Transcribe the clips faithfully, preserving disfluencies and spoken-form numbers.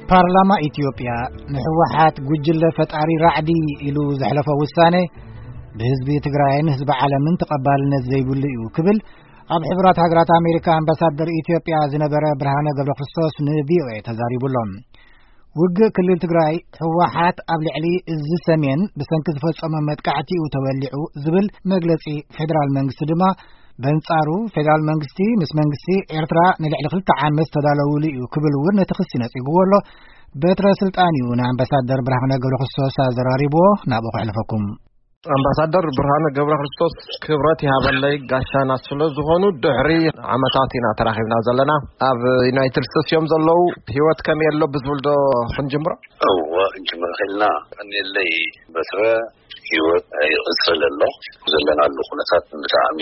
ፓርላማ ኢትዮጵያ ንሕወሓት ጉጅለ ፈጣሪ ራዕዲ ኢሉ ዘሕለፈ ውሳኔ በህዝቢ ትግራይን ህዝቢ ዓለምን ተቀባልነት ዘይብሉ እዩ ክብል ኣብ ሕብራት ሃገራት ኣሜሪካ ኣምባሳደር ኢትዮጵያ ዝነበረ ብርሃነ ገብረክርስቶስ ንቪኦኤ ተዛሪቡሎም ውግእ ክልል ትግራይ ሕወሓት ኣብ ልዕሊ እዚ ሰሜን ብሰንኪ ዝፈጸመ መጥቃዕቲኡ ተወሊዑ ዝብል መግለጺ ፌደራል መንግስቲ ድማ በንጻሩ ፌደራል መንግስቲ ምስ መንግስቲ ኤርትራ ንልዕሊ ክልተ ዓመት ተዳለውሉ እዩ ክብል እውን ነቲ ክሲ ነጺግዎሎ በትረ ስልጣን እዩ ንኣምባሳደር ብርሃነ ገብረክርስቶስ ኣዘራሪብዎ ናብኡ ከሕልፈኩም ኣምባሳደር ብርሃነ ገብረክርስቶስ ክብረት ይሃበለይ ጋሻና ስለ ዝኾኑ ድሕሪ ዓመታት ኢና ተራኺብና ዘለና ኣብ ዩናይትድ ስቴትስ እዮም ዘለው ህይወት ከመይ ኣሎ ብዝብል ዶ ክንጅምሮ እወ እንጅምር ኸልና እንለይ በትረ ህይወት ይቕፅል ኣሎ ዘለናሉ ኩነታት ብጣዕሚ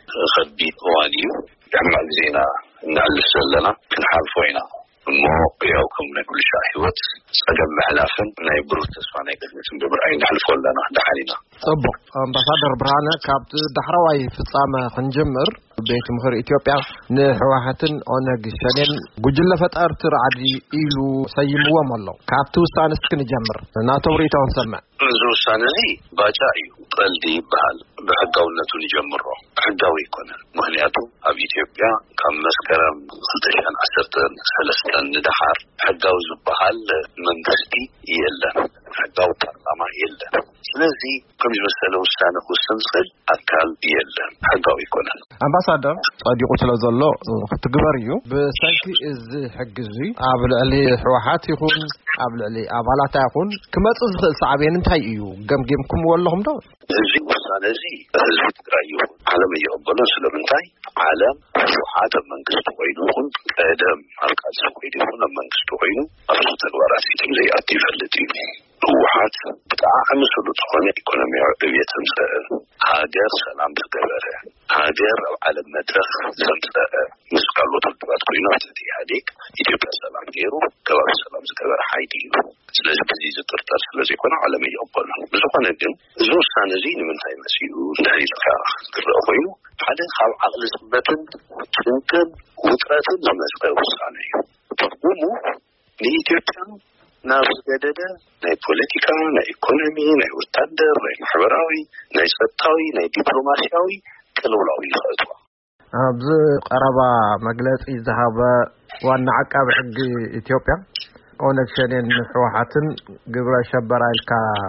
ከቢድ እዋን እዩ ሕማቅ ዜና እናሕልፍ ዘለና ክንሓልፎ ኢና እሞ ያው ከም ናይ ኩሉ ሻዕ ህይወት ፀገም መሕላፍን ናይ ብሩህ ተስፋ ናይ ቅድሚትን ብምርኣይ እናሕልፎ ኣለና እንዳሓሊና ጽቡቅ ኣምባሳደር ብርሃነ ካብቲ ዳሕራዋይ ፍጻመ ክንጅምር ቤት ምክሪ ኢትዮጵያ ንሕወሓትን ኦነግ ሸኔን ጉጅለ ፈጣርቲ ራዕዲ ኢሉ ሰይምዎም ኣሎ ካብቲ ውሳነ እስኪ ንጀምር ናቶም ሪኢቶ ክንሰምዕ እዚ ውሳነ እዚ ባጫ እዩ ቀልዲ ይበሃል ብሕጋውነቱ ንጀምሮ ሕጋዊ ይኮነን ምክንያቱ ኣብ ኢትዮጵያ ካብ መስከረም ክልተ ሺህ ዓሰርተ ሰለስተ ንድሓር ሕጋዊ ዝበሃል መንግስቲ የለን ሕጋዊ ፓርላማ የለን ስለዚ ከም ዝመሰለ ውሳነ ክውሰን ዝኽእል ኣካል የለን ሕጋዊ ይኮነን ኣምባሳደር ጸዲቁ ስለ ዘሎ ክትግበር እዩ ብሰንኪ እዚ ሕጊ እዚ ኣብ ልዕሊ ሕወሓት ይኹን ኣብ ልዕሊ ኣባላት ይኹን ክመጽእ ዝኽእል ሳዕቤን እንታይ እዩ ገምጊምኩም ወለኹም ዶ እዚ ውሳነ እዚ ህዝቢ ትግራይ ይኹን ዓለም እየቀበሎ ስለምንታይ ዓለም ሕወሓት ኣብ መንግስቲ ኮይኑ ይኹን ቀደም ኣብ ቃልሲ ኮይኑ ይኹን ኣብ መንግስቲ ኮይኑ ኣብዚ ተግባራት ፊትም ዘይኣቱ ይፈልጥ እዩ ሕወሓት ብጣዕሚ ስሉጥ ዝኾነ ኢኮኖሚያዊ ዕብየት ዘምፅአ ሃገር ሰላም ዝገበረ ሃገር ኣብ ዓለም መድረክ ዘምፅአ ምስ ካልኦት ውድባት ኮይኑ ኣብቲ ኢህኣዴግ ኢትዮጵያ ሰላም ገይሩ ከባቢ ሰላም ዝገበረ ሓይሊ እዩ ስለዚ በዚ ዝጥርጠር ስለዘይኮነ ዓለም እየቀበሎ ብዝኾነ ግን እዚ ውሳነ እዚ ንምንታይ መሲኡ እንዳኢልካ ክረአ ኮይኑ ሓደ ካብ ዓቕሊ ፅበትን ጭንቅን ውጥረትን ዝመፀ ውሳነ እዩ ትርጉሙ ንኢትዮጵያ ናብ ዝገደደ ናይ ፖለቲካ ናይ ኢኮኖሚ ናይ ወታደር ናይ ማሕበራዊ ናይ ፀጥታዊ ናይ ዲፕሎማሲያዊ ቅልውላዊ ይኸእትዋ ኣብዚ ቀረባ መግለፂ ዝሃበ ዋና ዓቃቢ ሕጊ ኢትዮጵያ ኦነግ ሸኔን ሕወሓትን ግብረ ሸበራ ኢልካ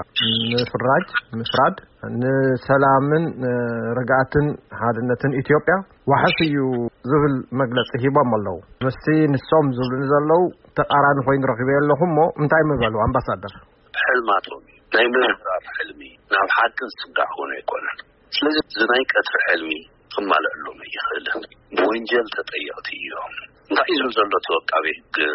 ምፍራጅ ምፍራድ ንሰላምን ርግኣትን ሓድነትን ኢትዮጵያ ዋሕሲ እዩ ዝብል መግለፂ ሂቦም ኣለው ምስቲ ንሶም ዝብሉ ዘለው ተቃራኒ ኮይኑ ረኺበ ኣለኹም ሞ እንታይ ምበሉ ኣምባሳደር ሕልማቶም ናይ ምፍራር ሕልሚ ናብ ሓቅን ስጋዕ ሆነ ኣይኮነን ስለዚ ዝናይ ቀትሪ ሕልሚ ክማልአሎም ኣይኽእልን ብወንጀል ተጠየቕቲ እዮም እንታይ እዩ ዘሎ ተወቃቢ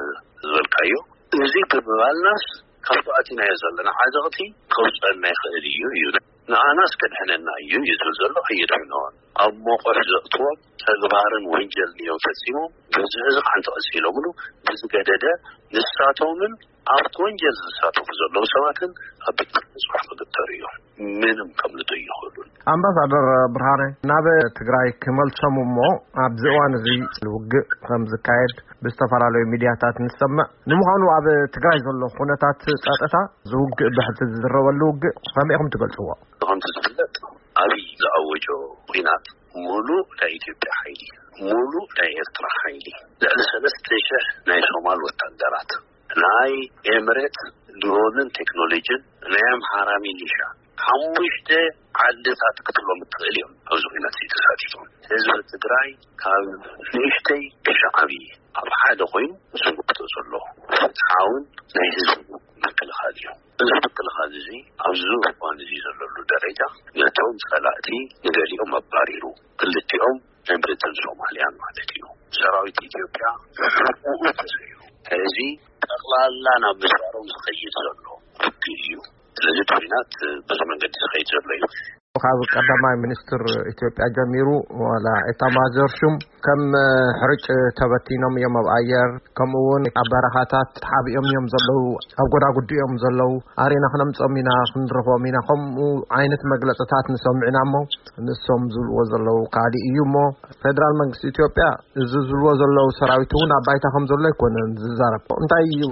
ዝበልካዮ እዚ ብምባልናስ ካብቲ ኣቲናዮ ዘለና ዓዘቕቲ ከውፀልና ይኽእል እዩ እዩ ንኣናስ ከድሕነና እዩ ይዝብል ዘሎ ኣይድሕንዎን ኣብ ሞቆሕ ዘእትዎም ተግባርን ወንጀል እዮም ፈፂሞም በዚ ሕዚ ሓንቲ ቀፂሎምሉ ብዝገደደ ንሳቶምን ኣብቲ ወንጀል ዝሳተፉ ዘለዉ ሰባትን ኣብ ቤት ምጽዋዕ ክግተሩ እዮም ምንም ከምልጡ ይኽእሉን ኣምባሳደር ብርሃነ ናብ ትግራይ ክመልሶም እሞ ኣብዚ እዋን እዚ ውግእ ከም ዝካየድ ብዝተፈላለዩ ሚድያታት ንሰምዕ ንምዃኑ ኣብ ትግራይ ዘሎ ኩነታት ፀጥታ ዝውግእ ብሕቲ ዝዝረበሉ ውግእ ከመይ ኢኹም ትገልጽዎ ከምቲ ዝፍለጥ ኣብይ ዝኣወጆ ኩናት ሙሉእ ናይ ኢትዮጵያ ሓይሊ ሙሉእ ናይ ኤርትራ ሓይሊ ልዕሊ ሰለስተ ሽሕ ናይ ሶማል ወታደራት ናይ ኤምሬት ድሮንን ቴክኖሎጂን ናይ ኣምሓራ ሚሊሻ ሓሙሽተ ዓድታት ክትብሎም እትኽእል እዮም ኣብዚ ኩናት ተሳቲፎም ህዝቢ ትግራይ ካብ ንእሽተይ ክሳብ ዓብዪ ኣብ ሓደ ኮይኑ ዝውግቶ ዘሎ ፍትሓውን ናይ ህዝቢ ምክልኻል እዩ እዚ ምክልኻል እዚ ኣብዚ እዋን እዚ ዘለሉ ደረጃ ነቶም ፀላእቲ ንገሊኦም ኣባሪሩ ክልቲኦም ኤምሬትን ሶማልያን ማለት እዩ ሰራዊት ኢትዮጵያ ሕቁኡ ተሰይሩ እዚ ጠቕላላ ናብ ምስባሮም ዝኸይድ ዘሎ ሕጊ እዩ ስለዚ ኩናት በዚ መንገዲ ዝኸይድ ዘሎ እዩ ካብ ቀዳማይ ሚኒስትር ኢትዮጵያ ጀሚሩ ወላ ኤታማዦር ሹም ከም ሕርጭ ተበቲኖም እዮም ኣብ ኣየር ከምኡውን ኣብ በረኻታት ተሓቢኦም እዮም ዘለው ኣብ ጎዳጉዲ እዮም ዘለው ኣሬና ክነምፆም ኢና ክንረኽቦም ኢና ከምኡ ዓይነት መግለፅታት ንሰምዕና እሞ ንሶም ዝብልዎ ዘለው ካሊእ እዩ እሞ ፌደራል መንግስቲ ኢትዮጵያ እዚ ዝብልዎ ዘለው ሰራዊት እውን ኣብ ባይታ ከም ዘሎ ኣይኮነን ዝዛረብ እንታይ ይብሉ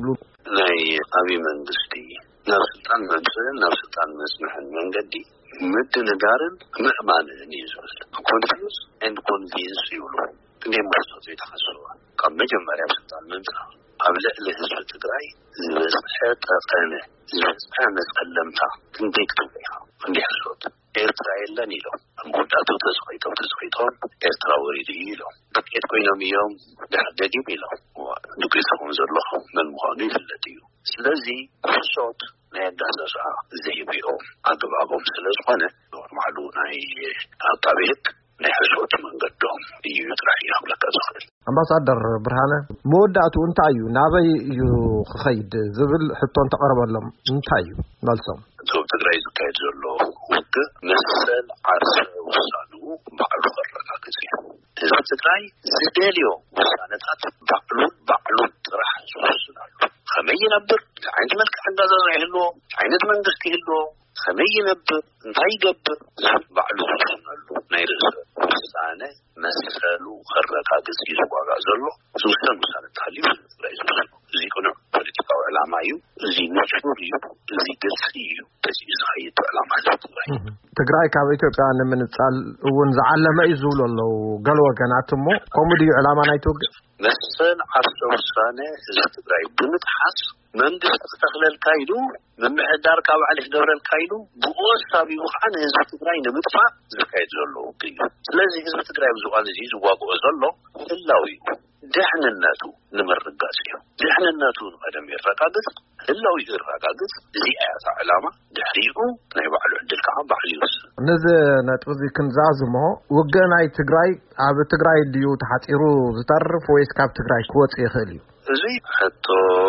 ናይ አብይ መንግስቲ ናብ ስልጣን መምሰልን ናብ ስልጣን መስመሕን መንገዲ ምድንጋርን ምእማንን ይዝብል ኮንፊውስ ኤንድ ኮንቪንስ ይብሉ እንዴት መስሎት የተሐሰበ ካብ መጀመሪያ ስልጣን መምጣ ኣብ ልዕሊ ህዝቢ ትግራይ ዝበዝሐ ጠጠነ ዝበዝሐ መስቀለምታ ክንደይክቱ ኢኻ እንዲሕሶት ኤርትራ የለን ኢሎም ጉዳቱ ተስኺቶም ተስኺቶም ኤርትራ ወሪዱ ኢሎም በቄት ኮይኖም እዮም ደደጊም ኢሎም ዱቄቶም ዘለኹ ምን ምዃኑ ይፍለጥ እዩ ስለዚ ክሶት ናይ ዳሰሳ ዘይብኦም ኣግባቦም ስለ ዝኾነ ኖርማሉ ናይ ኣቃቤ ሕግ ናይ ሕሶት መንገዶም እዩ ጥራሕ ይኽለካ ዝኽእል ኣምባሳደር ብርሃነ መወዳእቱ እንታይ እዩ ናበይ እዩ ክኸይድ ዝብል ሕቶ እንተቐረበሎም እንታይ እዩ መልሶም ዞብ ትግራይ ዝካየድ ዘሎ ውግእ መሰል ዓርሰ ውሳኑ ባዕሉ ከረጋግፅ እዩ ህዝቢ ትግራይ ዝደልዮ ውሳነታት ባዕሉ ባዕሉ ጥራሕ ዝውስናሉ ከመይ ይነብር ዓይነት መልክዕ ኣገዛዛ ይህልዎ ዓይነት መንግስቲ ይህልዎ ከመይ ይነብር እንታይ ይገብር ባዕሉ ዝውስናሉ ናይ ርእሰ ውሳነ መሰሉ ከረጋግፅ እዩ ዝዋጋእ ዘሎ ዝውሰን ውሳነ ተሃልዩ ትግራይ ዝውስኑ እዚ ኩኑ ፖለቲካዊ ዕላማ እዩ እዚ ንጹር እዩ እዚ ግልፂ እዩ በዚ ዝኸይድ ዕላማ ትግራይ ትግራይ ካብ ኢትዮጵያ ንምንጻል እውን ዝዓለመ እዩ ዝብሉ ኣለዉ ገለ ወገናት እሞ ከምኡ ድዩ ዕላማ ናይቲ ውግእ መሰል ዓርሰ ውሳነ ህዝቢ ትግራይ ብምጥሓስ መንግስቲ ክተኽለልካ ኢሉ ምምሕዳር ካብ ባዕሉ ክገብረልካ ኢሉ ብኡ ሳቢቡ ከዓ ንህዝቢ ትግራይ ንምጥፋእ ዝካየድ ዘሎ ውግእ እዩ ስለዚ ህዝቢ ትግራይ ብዝዋን እዚ ዝዋግኦ ዘሎ ህላዊ እዩ ድሕንነቱ ንምርጋፅ እዩ ድሕንነቱ ንቀደም ይረጋግፅ ህላዊ ይረጋግፅ እዚ ኣያታ ዕላማ ድሕሪኡ ናይ ባዕሉ ዕድል ከዓ ባዕሉ ይወስን ነዚ ነጥቢ እዚ ክንዛዝሞ ውግእ ናይ ትግራይ ኣብ ትግራይ ድዩ ተሓፂሩ ዝተርፍ ወይስ ካብ ትግራይ ክወፅእ ይኽእል እዩ እዚ ሕቶ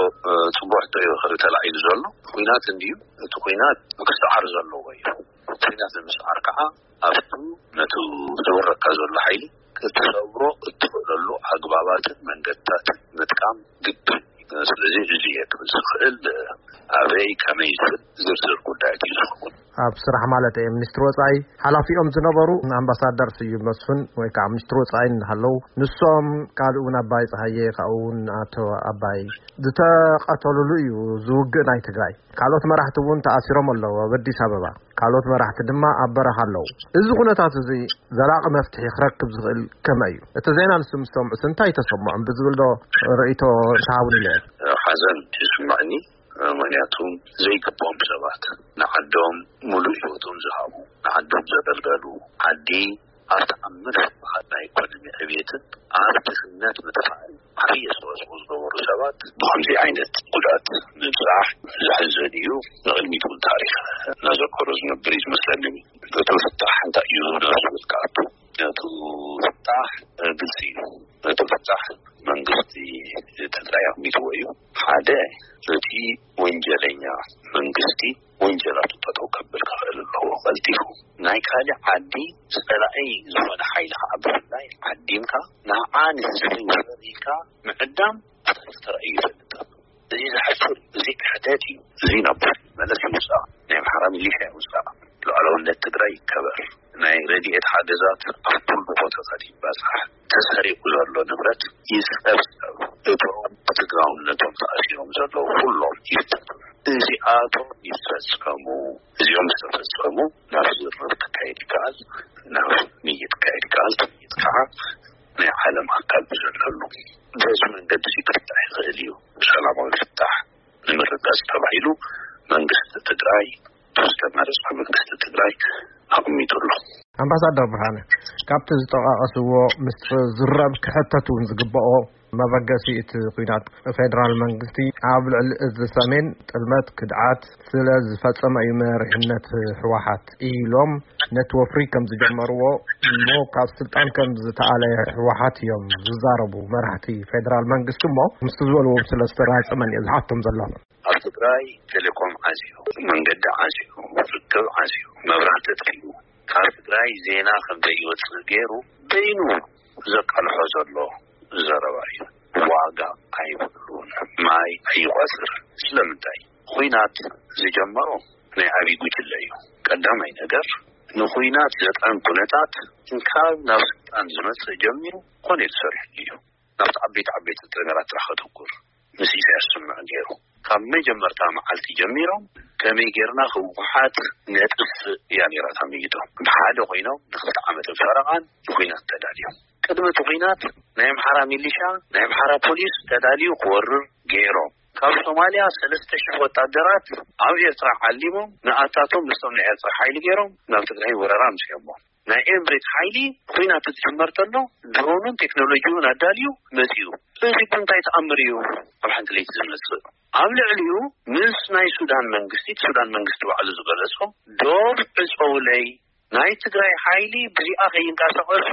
ጽቡቅ እዩ ተላዒሉ ዘሎ ኩናት እንዲዩ እቲ ኩናት ክስተዓር ዘለዎ እዩ ኩናት ምስዓር ከዓ ኣብቱ ነቱ ዝወረካ ዘሎ ሓይሊ ክትሰብሮ እትኽእለሉ ኣግባባትን መንገድታትን ምጥቃም ግድን ስለዚ እዚ የክብል ዝኽእል ኣበይ ከመይ ዝርዝር ጉዳያት እዩ ዝኸውን ኣብ ስራሕ ማለት እዩ ሚኒስትር ወጻኢ ሓላፊኦም ዝነበሩ ኣምባሳደር ስዩም መስፍን ወይ ከዓ ሚኒስትር ወጻኢ እናሃለው ንሶም ካልእ እውን ኣባይ ፀሃየ ካውን ኣቶ ኣባይ ዝተቐተሉሉ እዩ ዝውግእ ናይ ትግራይ ካልኦት መራሕቲ እውን ተኣሲሮም ኣለዉ ኣብ ኣዲስ ኣበባ ካልኦት መራሕቲ ድማ ኣብ በረኻ ኣለዉ እዚ ኩነታት እዚ ዘላቂ መፍትሒ ክረክብ ዝኽእል ከመይ እዩ እቲ ዜና ንሱ ምስ ሰምዑ እንታይ ተሰምዖም ብዝብል ዶ ርእይቶ ተሃቡን ኢለ ሓዘን ይስማዕኒ ምክንያቱም ዘይግባኦም ሰባት ንዓዶም ሙሉእ ሂወቶም ዝሃቡ ንዓዶም ዘገልገሉ ዓዲ ኣብቲ ኣብ ምርፍባኻት ናይ ኢኮኖሚ ዕብየትን ኣብ ድህነት ምጥፋእን ዓብዪ ኣስተዋፅኦ ዝገበሩ ሰባት ብከምዚ ዓይነት ጉድኣት ምብፃሕ ዘሕዝን እዩ ንቅድሚት እውን ታሪክ እናዘከሮ ዝነብር እዩ ዝመስለኒ እቶ ፍታሕ እንታይ እዩ ዝብል ከኣቱ እቶ ፍታሕ ግልፂ እዩ እቶ ፍታሕ መንግስቲ ትግራይ ኣቕሚጥዎ እዩ ሓደ እቲ ወንጀለኛ መንግስቲ ወንጀላቱ ጠጠው ከብል ክኽእል ኣለዎ ቀልጢፉ ናይ ካልእ ዓዲ ፀላኢ ዝኾነ ሓይሊ ከዓ ብፍላይ ዓዲምካ ንዓን ህዝቢ ወሪካ ምዕዳም ተረእዩ ይፈልጥ እዚ ዝሓፍር እዚ ክሕደት እዩ እዚ ናብ መለስ ይውፃእ ናይ ኣምሓራ ሚሊሽያ ይውፃእ ሉዓላውነት ትግራይ ይከበር ናይ ረድኤት ሓገዛት ኣብ ኩሉ ቦታታት ይባፅሕ ተሰሪቁ ዘሎ ንብረት ይስጠብሰብ እቶም ትግራውነቶም ተኣሲሮም ዘለዉ ኩሎም ይፍተቱ እዚኣቶም ይፈፀሙ እዚኦም ዝተፈፀሙ ናብ ዝርብ ክካየድ ይከኣል ናብ ንይት ክካየድ ይከኣል ንይት ከዓ ናይ ዓለም ኣካል ብዘለሉ በዚ መንገዲ ክፍታሕ ይኽእል እዩ ሰላማዊ ፍታሕ ንምርጋፅ ተባሂሉ መንግስቲ ትግራይ ተስተመረፀ መንግስቲ ትግራይ ኣቕሚጡሉ ኣምባሳደር ብርሃነ ካብቲ ዝጠቃቀስዎ ምስ ዝረብ ክሕተቱ ዝግበኦ መበገሲ እቲ ኩናት ፌደራል መንግስቲ ኣብ ልዕሊ እዚ ሰሜን ጥልመት ክድዓት ስለ ዝፈፀመ እዩ መሪሕነት ህወሓት ኢሎም ነቲ ወፍሪ ከም ዝጀመርዎ እሞ ካብ ስልጣን ከም ዝተኣለየ ህወሓት እዮም ዝዛረቡ መራሕቲ ፌደራል መንግስቲ እሞ ምስ ዝበልዎ ስለ ዝተራፀመን እዩ ዝሓቶም ዘሎ ኣብ ትግራይ ቴሌኮም ዓዝዩ መንገዲ ዓዝዩ ርክብ ዓዝዩ መብራህቲ ተጥፊኡ ካብ ትግራይ ዜና ከም ዘይወፅእ ገይሩ በይኑ ዘቃልሖ ዘሎ ዘረባ እዩ ዋጋ ኣይብሉን ማይ ኣይቆፅር ስለምንታይ ኩናት ዝጀመሮ ናይ ዓብይ ጉጅለ እዩ ቀዳማይ ነገር ንኩናት ዘጠን ኩነታት እንካብ ናብ ስልጣን ዝመፅእ ጀሚሩ ኮነ ይሰርሕ እዩ ናብቲ ዓበይቲ ዓበይቲ ነገራት ጥራሕ ከተኩር ምስ ኢሳያስ ስምዕ ገይሩ ካብ መጀመርታ መዓልቲ ጀሚሮም ከመይ ጌርና ህወሓት ነጥፍ ያኔ ራሳም ይይቶም ብሓደ ኮይኖም ንክልተ ዓመት ፈረቃን ኮይናት ተዳልዮም ቅድመ ትኩይናት ናይ አምሓራ ሚሊሻ ናይ አምሓራ ፖሊስ ተዳልዩ ክወርር ገይሮም ካብ ሶማሊያ ሰለስተ ሺህ ወታደራት ኣብ ኤርትራ ዓሊሞም ንኣታቶም ምስቶም ናይ ኤርትራ ሓይሊ ገይሮም ናብ ትግራይ ወረራ ምስዮሞም ናይ ኤምሬት ሓይሊ ኮይናት ተጀመርተሎ ድሮንን ቴክኖሎጂውን ኣዳልዩ መፅዩ እዚ እንታይ ተኣምር እዩ ኣብ ሓንቲ ለይቲ ዝመፅእ ኣብ ልዕሊኡ ምስ ናይ ሱዳን መንግስቲ ሱዳን መንግስቲ ባዕሉ ዝገለጾ ዶብ ዕፀውለይ ናይ ትግራይ ሓይሊ ብዚኣ ከይንቀሳቀሱ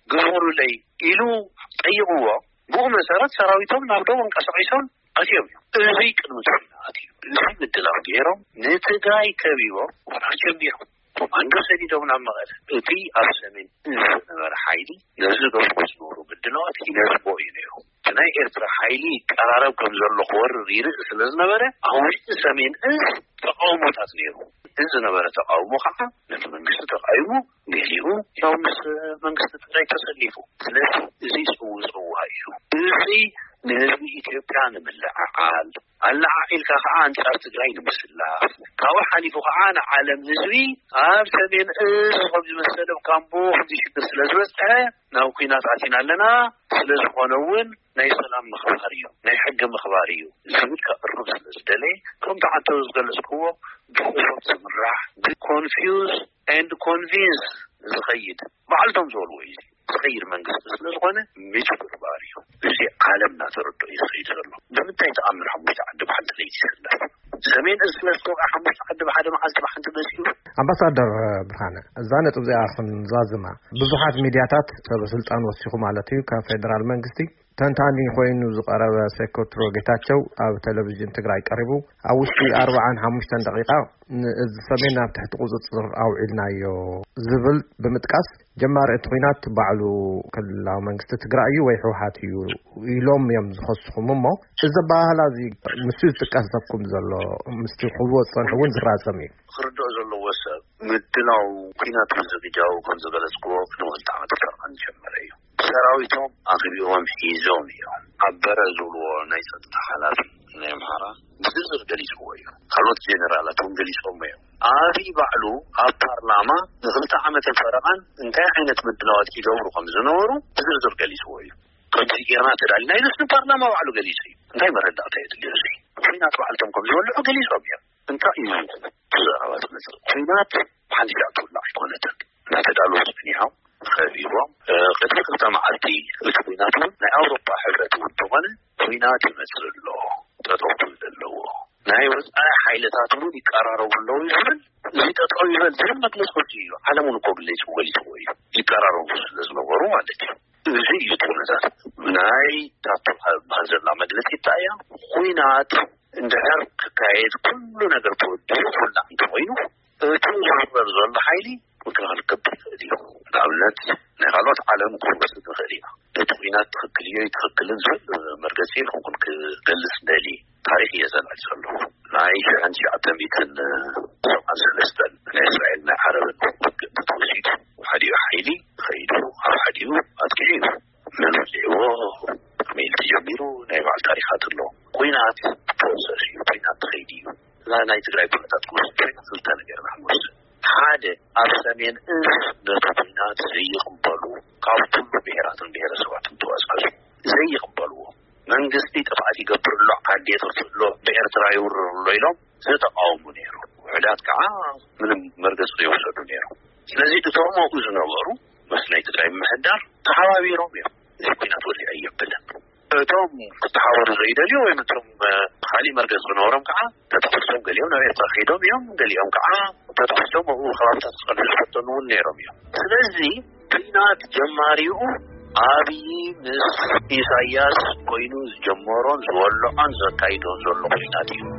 ግበሩለይ ኢሉ ጠይቅዎ ብኡ መሰረት ሰራዊቶም ናብ ዶብ እንቀሳቂሶም ኣትዮም እዚ ቅድሚ ትኩይናት እዩ እዚ ምድላው ገይሮም ንትግራይ ከቢቦም ወራር ጀሚሮም ኮማንዶ ሰዲዶም ናብ መቐለ እቲ ኣብ ሰሜን ዝነበረ ሓይሊ ነዚ ገብሮ ዝነበሩ ምድላዋት ሂነስቦ እዩ ነይሩ ናይ ኤርትራ ሓይሊ ቀራረብ ከም ዘሎ ክወርር ይርኢ ስለ ዝነበረ ኣብ ውሽጢ ሰሜን እዝ ተቃውሞታት ነይሩ እዚ ዝነበረ ተቃውሞ ከዓ ነቲ መንግስቲ ተቃይሙ ገሊኡ ያው ምስ መንግስቲ ትግራይ ተሰሊፉ ስለዚ እዚ ፅው ፅዋ እዩ እዚ ንህዝቢ ኢትዮጵያ ንምልዓዓል ኣላዓኢልካ ከዓ አንጻር ትግራይ ንምስላፍ ካብ ሓሊፉ ከዓ ንዓለም ህዝቢ ኣብ ሰሜን እዝ ከም ዝመሰለ ካምቦ ዝሽግር ስለ ዝበፅሐ ናብ ኩናት ኣቲና ኣለና ስለ ዝኾነ እውን ናይ ሰላም ምኽባር እዩ ናይ ሕጊ ምኽባር እዩ ዝብል ከቅርብ ስለ ዝደለየ ከምቲ ዓንተ ዝገለጽክዎ ብቁሶት ዝምራሕ ኮንፊውዝ ኤንድ ኮንቪንስ ዝኸይድ ባዕልቶም ዝበልዎ እዩ ዝኸይድ መንግስቲ ስለ ዝኾነ ምጭብርባር እዩ እዚ ዓለምና ተረድኦ ይኸይድ ዘሎ ብምንታይ ተኣምር ሓሙሽተ ዓዲ ብሓንቲ ለይቲ ይስለፍ ሰሜን እዝ ስለዝኮ ሓሙሽተ ዓዲ ብሓደ መዓልቲ ብሓንቲ መሲሉ ኣምባሳደር ብርሃነ እዛ ነጥብ እዚኣ ክንዛዝማ ብዙሓት ሚድያታት ሰበስልጣን ወሲኹ ማለት እዩ ካብ ፌደራል መንግስቲ ተንታኒ ኮይኑ ዝቀረበ ሴኮትሮ ጌታቸው ኣብ ቴሌቪዥን ትግራይ ቀሪቡ ኣብ ውሽጢ ኣርባዓን ሓሙሽተን ደቂቃ እዚ ሰሜን ኣብ ትሕቲ ቁፅፅር ኣውዒልናዮ ዝብል ብምጥቃስ ጀማሪ እቲ ኩናት ባዕሉ ክልላዊ መንግስቲ ትግራይ እዩ ወይ ህወሓት እዩ ኢሎም እዮም ዝኸስኹም እሞ እዚ ባህላ እዚ ምስ ዝጥቀሰኩም ዘሎ ምስቲ ክወፅ ፀንሑ እውን ዝራዘም እዩ ክርድኦ ዘለዎ ሰብ ምድላው ኩናት ዝግጃው ከም ዝገለጽክዎ ንወልታ ዓመት ፈርቃን ጀመረ እዩ ሰራዊቶም ኣኽቢቦም ሒዞም እዮም ኣበረ ዝብልዎ ናይ ፀጥታ ሓላፊ ናይ አምሓራ ብዝርዝር ገሊፅዎ እዩ ካልኦት ጀነራላት እውን ገሊፆም እዮም ኣብይ ባዕሉ ኣብ ፓርላማ ንክልተ ዓመት ፈረቃን እንታይ ዓይነት ምድላዋት ይገብሩ ከም ዝነበሩ ብዝርዝር ገሊፅዎ እዩ ከምዚ ጌርና ተዳሊና ኢሉስ ንፓርላማ ባዕሉ ገሊፁ እዩ እንታይ መረዳእታ የድልዮ እዚ ኩናት ባዕልቶም ከም ዝበልዑ ገሊፆም እዮም እንታይ እዩ ተዛረባት መፅእ ኩናት ብሓንቲ ሻዕ ትውላዕ ኣይኮነትን እናተዳለዉ ፅኒሖም خبيرهم قد كنت معلتي الكوينات من أوروبا حبت والطغن كوينات مثل الله تطول الله نهاي وزع حيلتات مودي قراروا الله يزمن زي تطول يزمن مجلس كلجيو علمون قبل ليش ولي توي يقرروا لازم وروا عندك زي يطول ذات نهاي تطول بهذا مجلس يتايا كوينات اندهر كايد كل نجر تودي كل عند وينه تنظر زول حيلي وكان الكبر اليوم الأولاد نقالات عالم كورس الخلية التقنيات تخكلية يتخكلن زول مركزين ممكن كدلس دالي تاريخي يزال عجله نعيش عن شيء عتميكن سبعة سلسلة إسرائيل عرب بتوزيد وحديو حيلي خيدو حديو أتكيو من الليوه ميل تجميرو نيبع التاريخات الله قوينات بروسسي وقوينات خيديو لا نايت غرايب لتاتكوز قوينات سلطان غير محمود حاده أرسمين نتوينات زي يقبلوا قاو كل بهرات بهرسوات تواسقاش زي يقبلوا من قصدي تفعلي قبر الله قادي ترسل له بإرتراي ورلو يلوم ستقاوموا نيرو وعلات كعا من مرقص يوصلوا نيرو لذي تتوما أوزنا ورو مثلا يتدعي محدار تحاوي روميو زي كوينات ولي أي بلد توم تحاور زي دليو ويمتهم خالي مرقص نورم كعا تتفصلهم قال يوم نوية تخيدهم يوم قال يوم كعا تتفصلهم وقول خلاص تتفصل الفتنون نيرم يوم لذي كوينات جماريو አብይ ምስ ኢሳያስ ኮይኑ ጀመሮን ዘወሎ አንዘ ካይዶን ዘሎ ኩናት እዩ